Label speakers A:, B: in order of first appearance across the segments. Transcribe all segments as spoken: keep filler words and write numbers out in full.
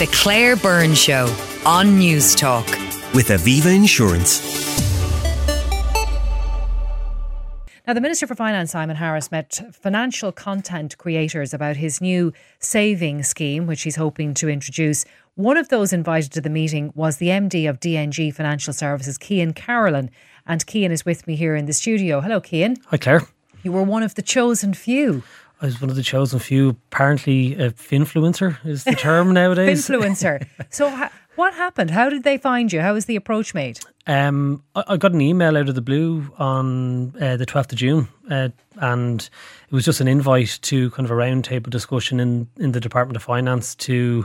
A: The Claire Byrne Show on News Talk.
B: With Aviva Insurance.
C: Now, the Minister for Finance, Simon Harris, met financial content creators about his new saving scheme, which he's hoping to introduce. One of those invited to the meeting was the M D of D N G Financial Services, Cian Carolan. And Cian is with me here in the studio. Hello, Cian.
D: Hi, Claire.
C: You were one of the chosen few.
D: I was one of the chosen few. Apparently, a finfluencer is the term nowadays.
C: Finfluencer. So, ha- what happened? How did they find you? How was the approach made?
D: Um, I, I got an email out of the blue on uh, the twelfth of June, uh, and it was just an invite to kind of a roundtable discussion in, in the Department of Finance to,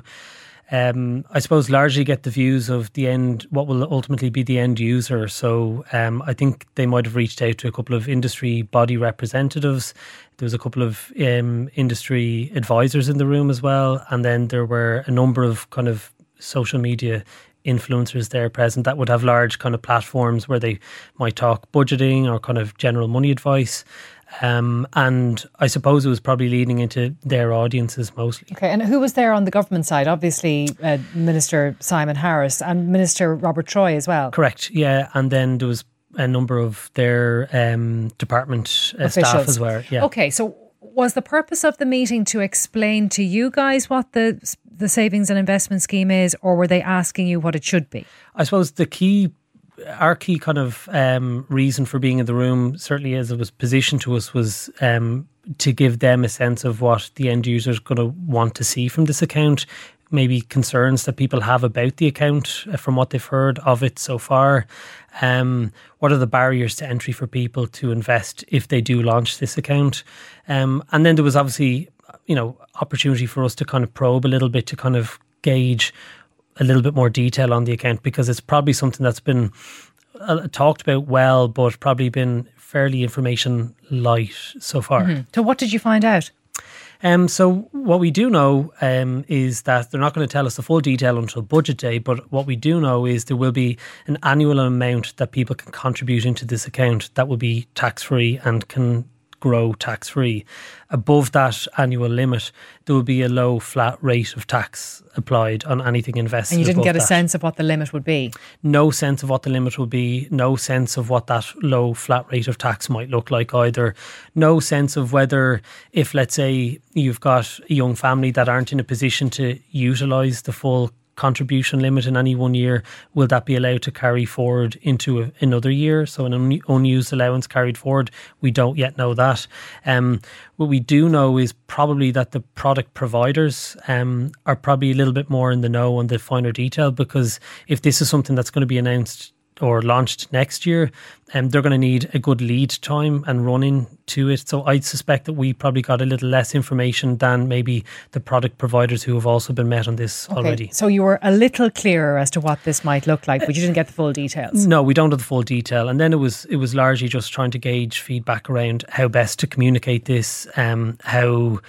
D: um, I suppose, largely get the views of the end, what will ultimately be the end user. So um, I think they might have reached out to a couple of industry body representatives. There was a couple of um, industry advisors in the room as well, and then there were a number of kind of social media influencers there present that would have large kind of platforms where they might talk budgeting or kind of general money advice. Um, and I suppose it was probably leading into their audiences mostly.
C: Okay, and who was there on the government side? Obviously, uh, Minister Simon Harris and Minister Robert Troy as well.
D: Correct, yeah. And then there was a number of their um, department uh, staff as well. Yeah.
C: Okay, so was the purpose of the meeting to explain to you guys what the the savings and investment scheme is, or were they asking you what it should be?
D: I suppose the key, our key kind of um, reason for being in the room, certainly as it was positioned to us, was um, to give them a sense of what the end user is going to want to see from this account. Maybe concerns that people have about the account from what they've heard of it so far. Um, what are the barriers to entry for people to invest if they do launch this account? Um, and then there was obviously, you know, opportunity for us to kind of probe a little bit to kind of gauge a little bit more detail on the account, because it's probably something that's been uh, talked about well, but probably been fairly information light so far.
C: Mm-hmm. So what did you find out?
D: Um, so what we do know um, is that they're not going to tell us the full detail until budget day, but what we do know is there will be an annual amount that people can contribute into this account that will be tax-free and can grow tax-free. Above that annual limit, there will be a low flat rate of tax applied on anything invested.
C: And you didn't get a
D: that.
C: sense of what the limit would be?
D: No sense of what the limit will be. No sense of what that low flat rate of tax might look like either. No sense of whether, if let's say you've got a young family that aren't in a position to utilise the full contribution limit in any one year, will that be allowed to carry forward into a, another year? So an un, unused allowance carried forward, we don't yet know that. Um, what we do know is probably that the product providers um, are probably a little bit more in the know on the finer detail, because if this is something that's going to be announced or launched next year, um, they're going to need a good lead time and run in to it. So I'd suspect that we probably got a little less information than maybe the product providers who have also been met on this
C: okay,
D: already.
C: So you were a little clearer as to what this might look like, but you didn't get the full details.
D: No, we don't have the full detail. And then it was it was largely just trying to gauge feedback around how best to communicate this, um, how...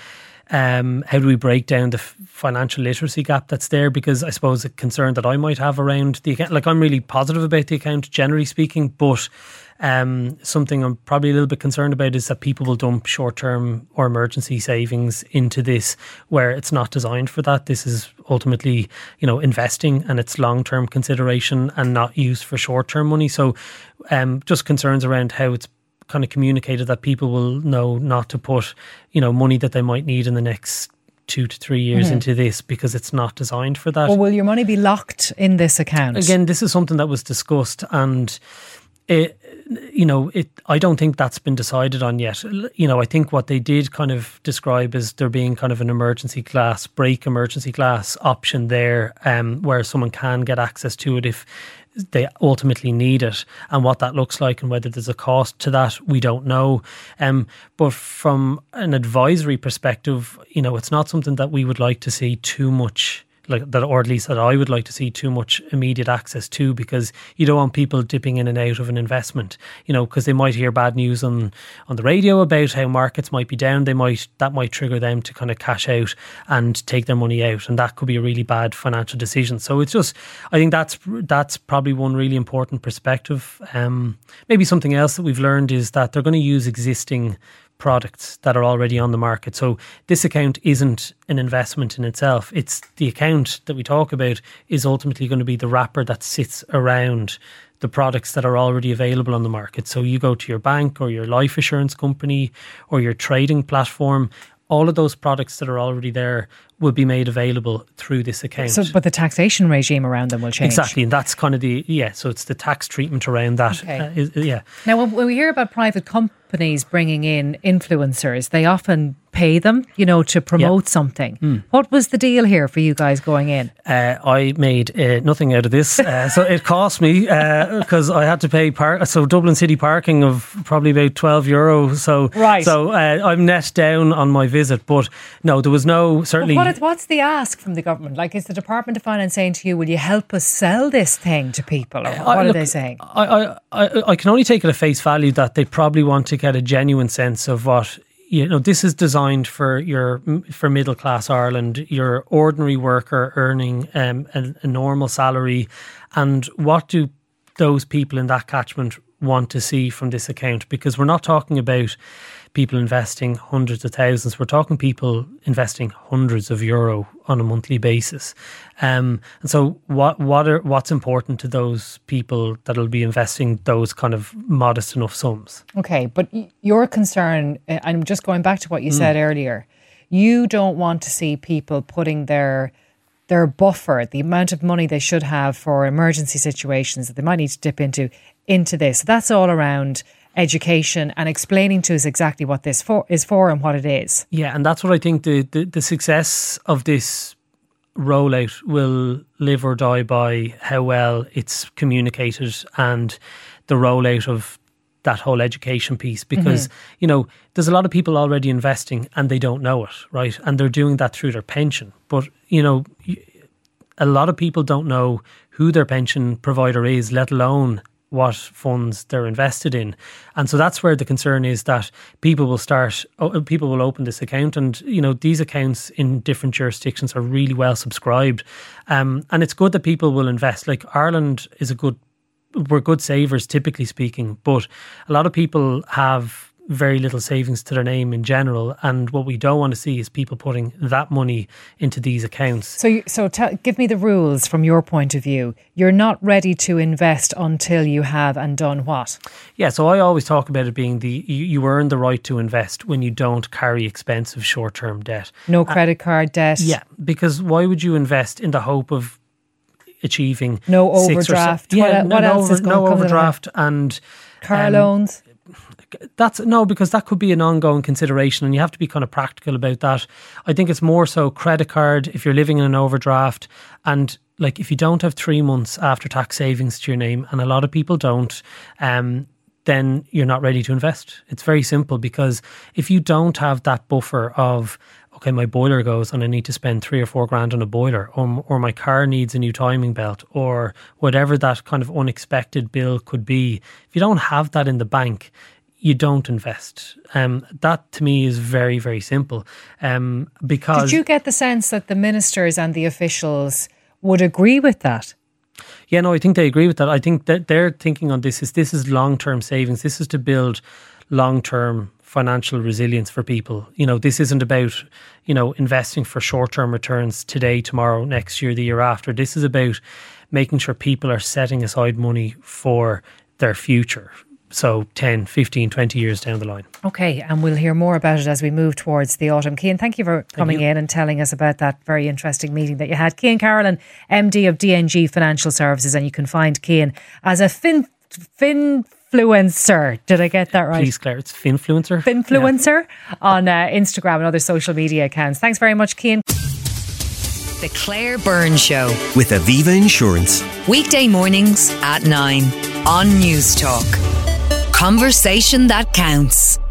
D: Um, how do we break down the f- financial literacy gap that's there? Because I suppose a concern that I might have around the account, like I'm really positive about the account generally speaking, but um, something I'm probably a little bit concerned about is that people will dump short-term or emergency savings into this where it's not designed for that. This is ultimately, you know, investing, and it's long-term consideration and not used for short-term money. So um, just concerns around how it's kind of communicated that people will know not to put, you know, money that they might need in the next two to three years mm-hmm. into this, because it's not designed for that.
C: Well, will your money be locked in this account?
D: Again, this is something that was discussed, and it, you know, it. I don't think that's been decided on yet. You know, I think what they did kind of describe as there being kind of an emergency class, break emergency class option there, um, where someone can get access to it if they ultimately need it, and what that looks like and whether there's a cost to that, we don't know. Um, but from an advisory perspective, you know, it's not something that we would like to see too much, like that, or at least that I would like to see too much immediate access to, because you don't want people dipping in and out of an investment, you know, because they might hear bad news on, on the radio about how markets might be down. They might, that might trigger them to kind of cash out and take their money out, and that could be a really bad financial decision. So it's just, I think that's, that's probably one really important perspective. Um, maybe something else that we've learned is that they're going to use existing products that are already on the market. So this account isn't an investment in itself. It's the account that we talk about is ultimately going to be the wrapper that sits around the products that are already available on the market. So you go to your bank or your life assurance company or your trading platform, all of those products that are already there will be made available through this account.
C: So, but the taxation regime around them will change.
D: Exactly, and that's kind of the, yeah, so it's the tax treatment around that.
C: Okay.
D: Uh, is, yeah.
C: Now, when, when we hear about private companies bringing in influencers, they often pay them, you know, to promote
D: yeah.
C: something.
D: Mm.
C: What was the deal here for you guys going in?
D: Uh, I made uh, nothing out of this. Uh, so it cost me because uh, I had to pay park. So Dublin City parking of probably about twelve euro. So
C: right.
D: So uh, I'm net down on my visit. But no, there was no certainly.
C: But what, what's the ask from the government? Like, is the Department of Finance saying to you, "Will you help us sell this thing to people?" Or what
D: I,
C: are
D: look,
C: they saying?
D: I, I I can only take it at face value that they probably want to get a genuine sense of what. You know, this is designed for your for middle class Ireland, your ordinary worker earning um, a, a normal salary, and what do those people in that catchment want to see from this account? Because we're not talking about people investing hundreds of thousands. We're talking people investing hundreds of euro on a monthly basis. Um, and so what what are what's important to those people that'll be investing those kind of modest enough sums?
C: Okay, but your concern, I'm just going back to what you mm. said earlier, you don't want to see people putting their their buffer, the amount of money they should have for emergency situations that they might need to dip into, into this. That's all around education and explaining to us exactly what this for, is for and what it is.
D: Yeah, and that's what I think the, the, the success of this rollout will live or die by how well it's communicated and the rollout of that whole education piece, because, mm-hmm. you know, there's a lot of people already investing and they don't know it, right? And they're doing that through their pension. But, you know, a lot of people don't know who their pension provider is, let alone what funds they're invested in. And so that's where the concern is that people will start, people will open this account, and, you know, these accounts in different jurisdictions are really well subscribed. Um, and it's good that people will invest. Like, Ireland is a good, we're good savers, typically speaking, but a lot of people have very little savings to their name in general, and what we don't want to see is people putting that money into these accounts.
C: So, you, so tell, give me the rules from your point of view. You're not ready to invest until you have and done what?
D: Yeah, so I always talk about it being the you, you earn the right to invest when you don't carry expensive short-term debt.
C: No credit card debt.
D: Yeah, because why would you invest in the hope of achieving
C: no overdraft?
D: Six or se- yeah,
C: what,
D: no,
C: what
D: no,
C: else is going
D: no
C: to come
D: overdraft and
C: car
D: um,
C: loans?
D: That's no, because that could be an ongoing consideration, and you have to be kind of practical about that. I think it's more so credit card if you're living in an overdraft, and like if you don't have three months after tax savings to your name, and a lot of people don't, um, then you're not ready to invest. It's very simple, because if you don't have that buffer of, okay, my boiler goes and I need to spend three or four grand on a boiler, or, or my car needs a new timing belt, or whatever that kind of unexpected bill could be, if you don't have that in the bank, you don't invest. Um, that to me is very, very simple. Um, because
C: Did you get the sense that the ministers and the officials would agree with that?
D: Yeah, no, I think they agree with that. I think that their thinking on this is this is long-term savings. This is to build long-term financial resilience for people. You know, this isn't about, you know, investing for short-term returns today, tomorrow, next year, the year after. This is about making sure people are setting aside money for their future. So ten, fifteen, twenty years down the line. Okay,
C: and we'll hear more about it as we move towards the autumn. Cian, thank you for coming you. in and telling us about that very interesting meeting that you had. Cian Carolan, M D of D N G Financial Services, and you can find Cian as a fin finfluencer. Did I get that right?
D: Please, Claire, it's finfluencer.
C: Finfluencer yeah. on uh, Instagram and other social media accounts. Thanks very much, Cian.
A: The Claire Byrne Show
B: with Aviva Insurance.
A: Weekday mornings at nine on News Talk. Conversation that counts.